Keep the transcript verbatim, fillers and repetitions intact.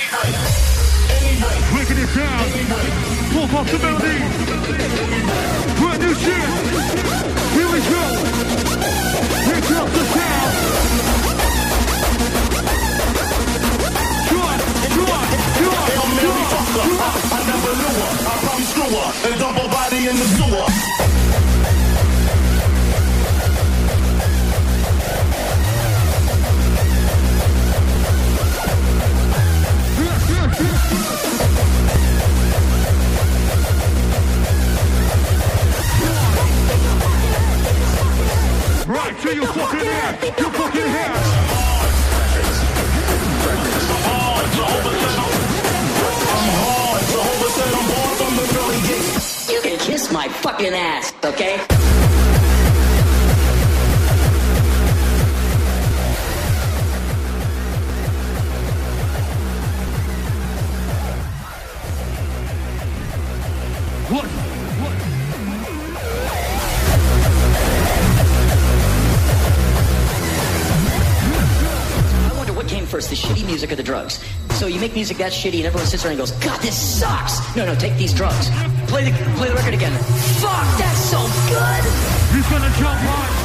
Breaking it down. Full possibility. Brand new shit. Here we go. Here comes the sound. Short, short, short, Hail Mary fucker. I never knew her. I probably screw her and dump her body in the sewer. Right to your fucking head, your fucking head. You can kiss my fucking ass, okay? What? What? I wonder what came first, the shitty music or the drugs. So you make music that shitty and everyone sits there and goes, God, this sucks. No, no, take these drugs. Play the play the record again. Fuck, that's so good. He's gonna jump right.